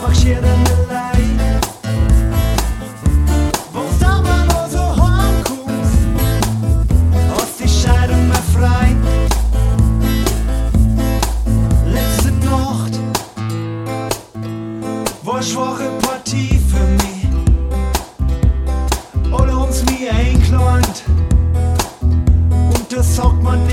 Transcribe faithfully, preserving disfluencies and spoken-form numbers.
einfach schier allein. Wo's da mal noch so heimkommst, hast die Scheidung mehr frei. Letzte Nacht war eine schwache Partie für mich. Alle haben's mir eingeplant und das sagt man nicht.